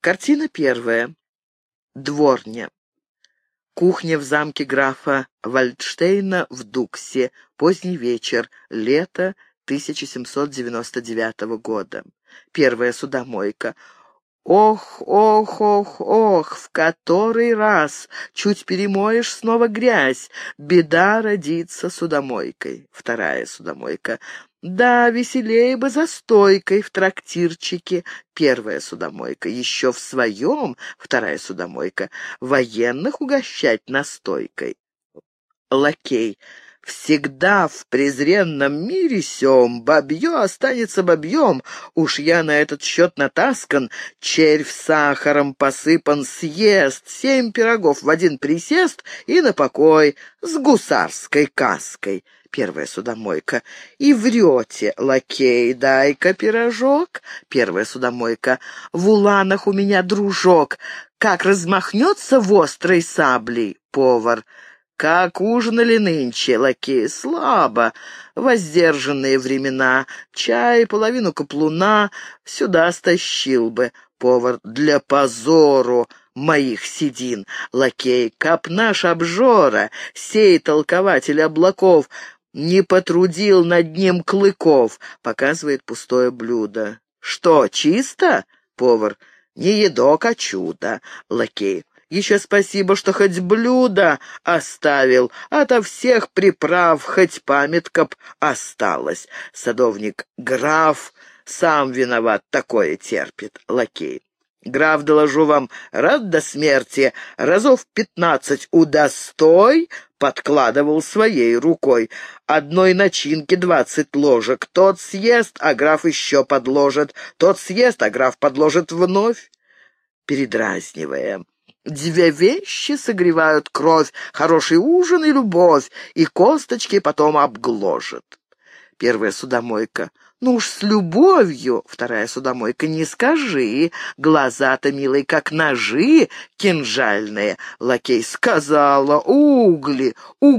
Картина первая. Дворня. Кухня в замке графа Вальдштейна в Дуксе. Поздний вечер. Лето 1799 года. Первая судомойка. Ох, ох, ох, ох, в который раз чуть перемоешь, снова грязь. Беда родится судомойкой. Вторая судомойка. Да, веселее бы за стойкой в трактирчике. Первая судомойка. Еще в своем. Вторая судомойка. Военных угощать настойкой. Лакей. Всегда в презренном мире сём бабье останется бабьем. Уж я на этот счет натаскан. Червь сахаром посыпан, съест 7 пирогов в один присест и на покой с гусарской каской. Первая судомойка. И врете, лакей, дай-ка пирожок. Первая судомойка. В уланах у меня дружок. Как размахнется в острой саблей. Повар. Как ужинали нынче, лакеи? Слабо. Воздержанные времена. Чай, половину каплуна сюда стащил бы. Повар. Для позору моих седин. Лакей. Кап наш обжора, сей толкователь облаков, не потрудил над ним клыков. Показывает пустое блюдо. Что, чисто? Повар. Не едок, а чудо. Лакей. Еще спасибо, что хоть блюдо оставил, ото всех приправ хоть памятка б осталась. Садовник. Граф сам виноват, такое терпит. Лакей. Граф, доложу вам, рад до смерти, разов 15 удостой подкладывал своей рукой. Одной начинки 20 ложек. Тот съест, а граф еще подложит. Тот съест, а граф подложит вновь. Передразнивая. 2 вещи согревают кровь, хороший ужин и любовь, и косточки потом обгложат. Первая судомойка. Ну уж с любовью. Вторая судомойка. Не скажи. Глаза-то, милый, как ножи кинжальные. Лакей. Сказала. Угли,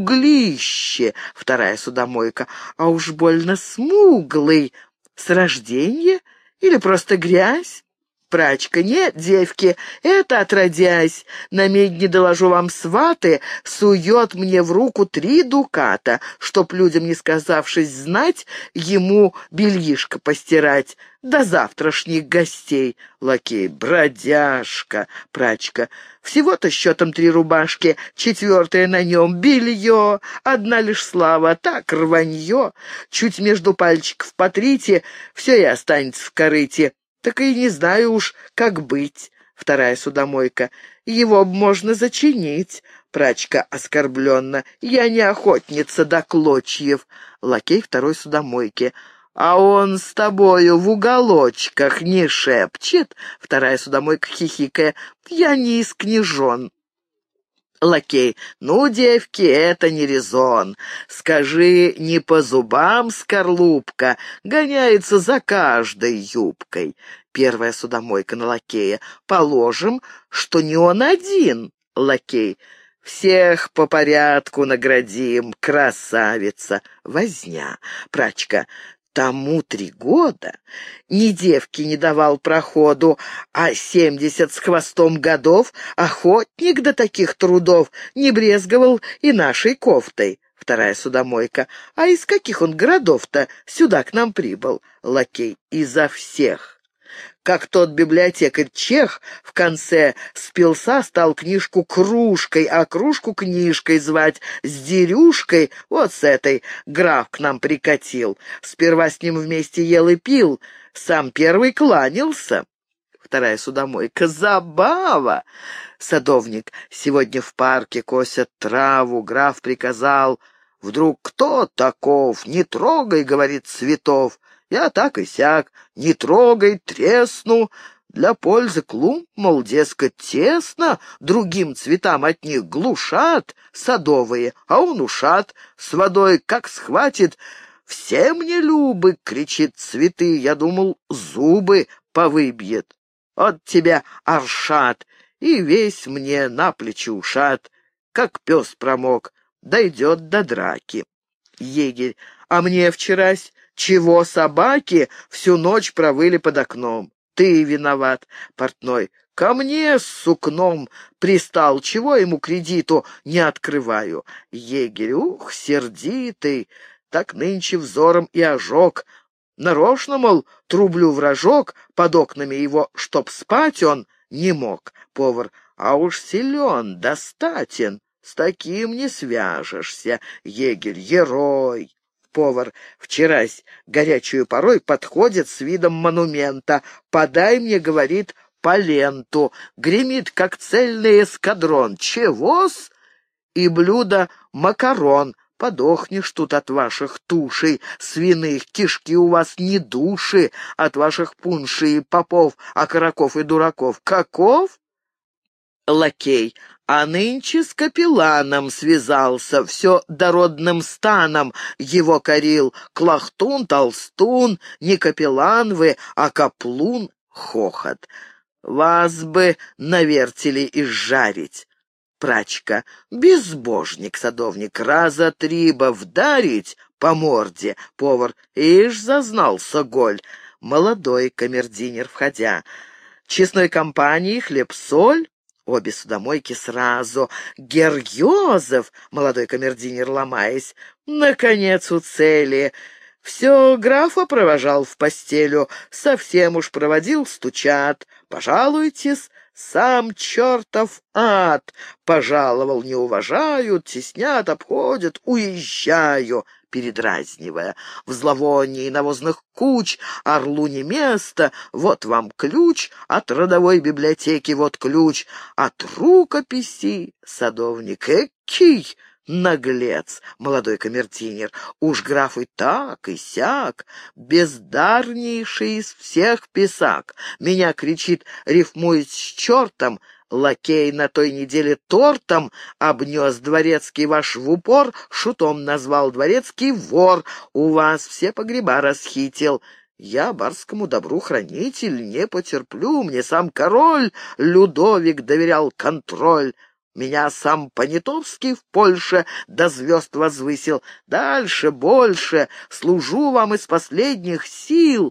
углище. Вторая судомойка. А уж больно смуглый. С рождения или просто грязь? Прачка. Нет, девки, это отродясь. На медне, доложу вам, сваты, сует мне в руку 3 дуката, чтоб, людям не сказавшись знать, ему бельишко постирать до завтрашних гостей. Лакей. Бродяжка. Прачка. Всего-то счетом 3 рубашки, 4-я на нем белье, одна лишь слава, так рванье. Чуть между пальчиков потрите, все и останется в корыте. Так и не знаю уж, как быть. Вторая судомойка. Его б можно зачинить. Прачка оскорбленно. Я не охотница до клочьев. Лакей второй судомойки. А он с тобою в уголочках не шепчет? Вторая судомойка хихикая. Я не из княжон. Лакей. Ну, девки, это не резон. Скажи, не по зубам скорлупка, гоняется за каждой юбкой. Первая судомойка на лакея. Положим, что не он один. Лакей. Всех по порядку наградим, красавица. Возня. Прачка. Тому 3 года, ни девки не давал проходу, а 70 с хвостом годов охотник до таких трудов не брезговал и нашей кофтой. Вторая судомойка. А из каких он городов-то сюда к нам прибыл? Лакей. Изо всех. Как тот библиотекарь чех в конце спился, стал книжку кружкой, а кружку книжкой звать, с дерюшкой, вот с этой, граф к нам прикатил. Сперва с ним вместе ел и пил, сам первый кланялся. Вторая судомойка. Забава! Садовник. Сегодня в парке косят траву, граф приказал. Вдруг кто таков? Не трогай, говорит, цветов. Я так и сяк, не трогай, тресну. Для пользы клумб, мол, дескать, тесно, другим цветам от них глушат садовые, а он ушат, с водой как схватит. «Все мне любы!» — кричит цветы, я думал, зубы повыбьет. От тебя, Аршат, и весь мне на плечи ушат, как пес промок, дойдет до драки. Егерь. А мне вчерась чего собаки всю ночь провыли под окном? Ты виноват. Портной. Ко мне с сукном пристал, чего ему кредиту не открываю. Егерь, ух, сердитый, так нынче взором и ожог. Нарочно, мол, трублю в рожок под окнами его, чтоб спать он не мог. Повар, а уж силен, достатен, с таким не свяжешься. Егерь, герой. Повар, вчерась горячую порой подходит с видом монумента. «Подай мне, — говорит, — по ленту». Гремит, как цельный эскадрон. «Чего-с?» И блюдо макарон. Подохнешь тут от ваших тушей свиных, кишки у вас не души, от ваших пуншей, попов, окороков и дураков. Каков? Лакей. А нынче с капелланом связался, все дородным станом его корил. Клахтун, толстун, не капеллан вы, а каплун. Хохот. Вас бы на вертеле изжарить. Прачка. Безбожник, садовник, раза три бы вдарить по морде. Повар. Ишь, зазнался голь. Молодой камердинер, входя. Честной компании хлеб-соль. Обе судомойки сразу. Гер Йозеф, молодой камердинер, ломаясь. Наконец у цели. Все графа провожал в постелю. Совсем уж проводил, стучат. Пожалуйтесь. Сам чертов ад пожаловал, не уважают, теснят, обходят, уезжаю, передразнивая. В зловонии навозных куч орлу не место, вот вам ключ от родовой библиотеки, вот ключ от рукописи, садовник. Экий наглец, молодой камердинер, уж граф и так, и сяк, бездарнейший из всех писак. Меня, кричит, рифмует с чертом, лакей на той неделе тортом обнес дворецкий ваш в упор, шутом назвал дворецкий вор, у вас все погреба расхитил. Я барскому добру хранитель, не потерплю, мне сам король Людовик доверял контроль. Меня сам Понятовский в Польше до звезд возвысил. Дальше, больше, служу вам из последних сил.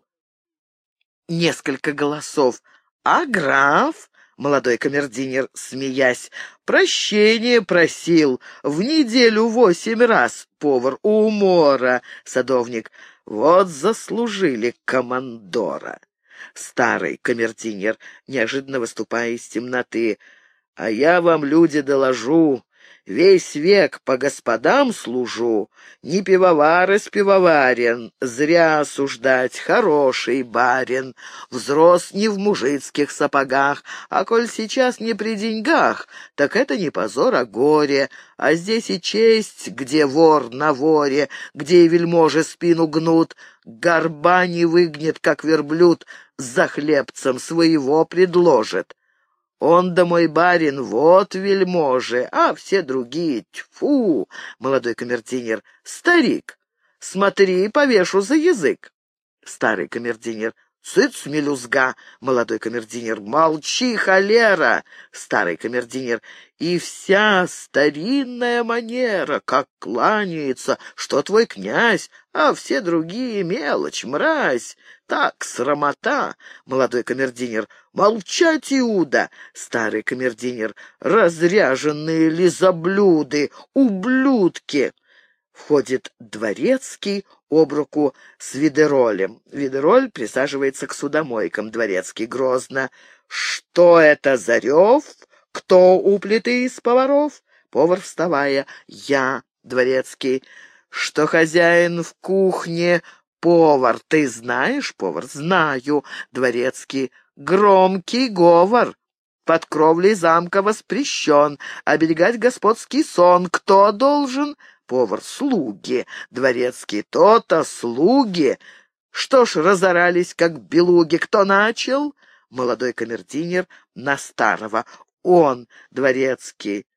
Несколько голосов. А граф, молодой камердинер, смеясь, прощение просил в неделю 8 раз. Повар. Умора. Садовник. Вот заслужили командора. Старый камердинер, неожиданно выступая из темноты. А я вам, люди, доложу, весь век по господам служу, не пивовар из пивоварен, зря осуждать, хороший барин, взрос не в мужицких сапогах, а коль сейчас не при деньгах, так это не позор, а горе, а здесь и честь, где вор на воре, где и вельможи спину гнут, горба не выгнет, как верблюд, за хлебцем своего предложит. Он да мой барин, вот вельможи, а все другие, тьфу, молодой камердинер, старик, смотри, повешу за язык. Старый камердинер, цыц, мелюзга, молодой камердинер, молчи, холера, старый камердинер, и вся старинная манера, как кланяется, что твой князь, а все другие мелочь, мразь. Так, срамота, молодой камердинер, молчать, Иуда, старый камердинер, разряженные лизоблюды, ублюдки. Входит дворецкий об руку с Видеролем. Видероль присаживается к судомойкам. Дворецкий грозно. «Что это за рев? Кто у плиты из поваров?» Повар, вставая. «Я, дворецкий. Что хозяин в кухне? Повар. Ты знаешь, повар?» «Знаю, дворецкий. Громкий говор. Под кровлей замка воспрещен. Оберегать господский сон. Кто должен?» Повар. «Слуги». Дворецкий. «То-то слуги. Что ж разорались, как белуги? Кто начал?» Молодой камердинер на старого. «Он». Дворецкий.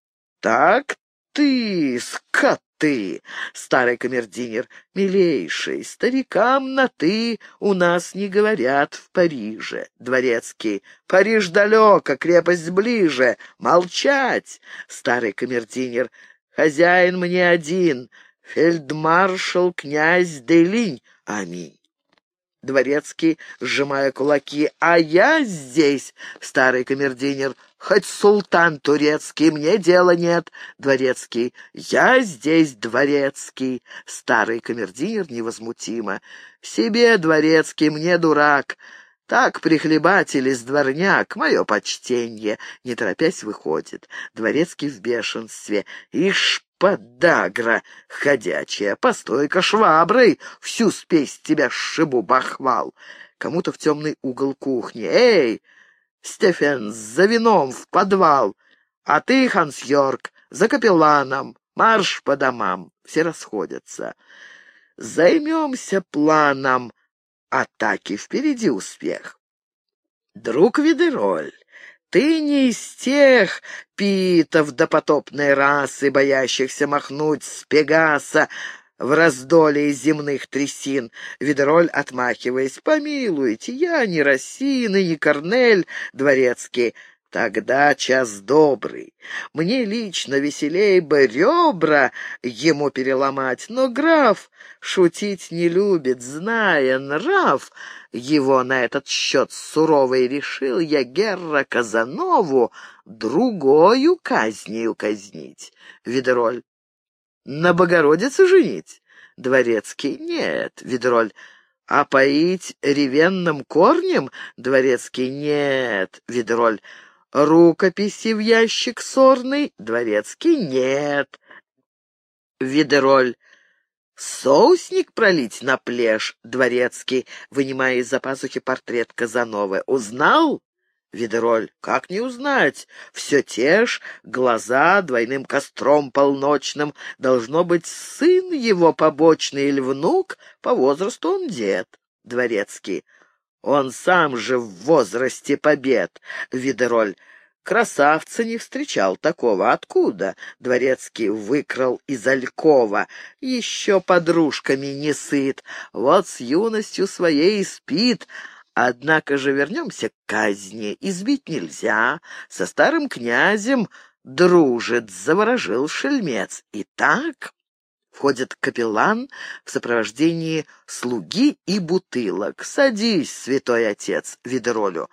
«Так ты, скоты!» Старый камердинер. «Милейший, старикам на «ты» у нас не говорят в Париже». Дворецкий. «Париж далеко, крепость ближе. Молчать!» Старый камердинер. «Хозяин мне один, фельдмаршал князь Делинь». Аминь. Дворецкий, сжимая кулаки. «А я здесь, старый камердинер, хоть султан турецкий, мне дела нет». Дворецкий. «Я здесь дворецкий». Старый камердинер невозмутимо. «Себе, дворецкий, мне дурак. Так прихлебатель из дворняк, мое почтенье». Не торопясь выходит. Дворецкий в бешенстве. «Ишь, подагра ходячая, постой-ка шваброй, всю спесь тебя сшибу, бахвал». Кому-то в темный угол кухни. «Эй, Стефен, за вином в подвал, а ты, Ханс-Йорк, за капелланом, марш по домам». Все расходятся. Займемся планом атаки, впереди успех. Друг Видероль, ты не из тех питов допотопной расы, боящихся махнуть с Пегаса в раздолье земных трясин. Видероль, отмахиваясь. «Помилуйте, я не Рассин и не Корнель». Дворецкий. «Тогда час добрый. Мне лично веселей бы ребра ему переломать, но граф шутить не любит, зная нрав его на этот счет суровый, решил я Герра Казанову другою казнью казнить». Видероль. «На Богородице женить?» Дворецкий. «Нет». Видероль. «А поить ревенным корнем?» Дворецкий. «Нет». Видероль. «Рукописи в ящик сорный?» Дворецкий. «Нет». Видероль. «Соусник пролить на плешь?» Дворецкий, вынимая из-за пазухи портрет Казановы. «Узнал?» Видероль. «Как не узнать? Все те ж, глаза двойным костром полночным. Должно быть, сын его побочный или внук, по возрасту он дед». Дворецкий. «Он сам же в возрасте побед». Видероль. «Красавца не встречал такого. Откуда?» Дворецкий выкрал из алькова. «Еще подружками не сыт. Вот с юностью своей и спит. Однако же вернемся к казни. Избить нельзя. Со старым князем дружит, заворожил шельмец. Итак...» Входит капеллан в сопровождении слуги и бутылок. «Садись, святой отец», Видеролю.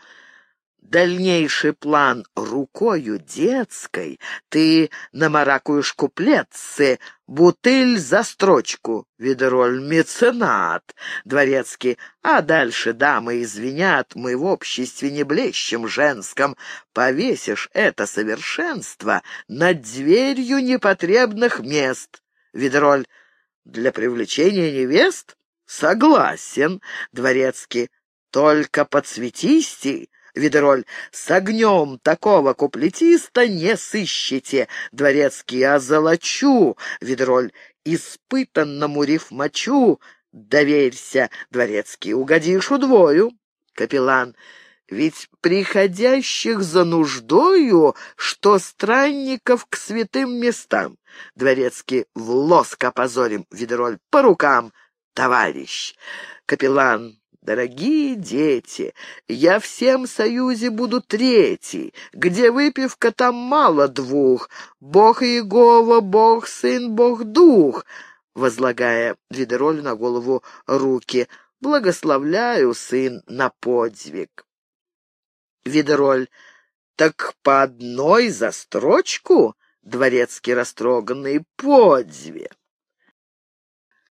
«Дальнейший план рукою детской. Ты намаракуешь куплетцы, бутыль за строчку». Видероль. «Меценат». Дворецкий. «А дальше дамы извинят, мы в обществе не блещем женском. Повесишь это совершенство над дверью непотребных мест». Видероль. «Для привлечения невест?» «Согласен». Дворецкий. «Только подсветисти». Видероль. «С огнем такого куплетиста не сыщете». Дворецкий. «Озолочу». Видероль. «Испытанному рифмачу доверься». Дворецкий. «Угодишь удвою». Капеллан. «Ведь приходящих за нуждою, что странников к святым местам». Дворецкий. «В лоск опозорим». Видероль. «По рукам, товарищ». Капеллан. «Дорогие дети, я в всем союзе буду третий. Где выпивка, там мало двух. Бог Иегова, Бог Сын, Бог Дух». Возлагая Видеролю на голову руки. «Благословляю, сын, на подвиг». Видероль. «Так по одной за строчку?» Дворецкий растроганный. «По две».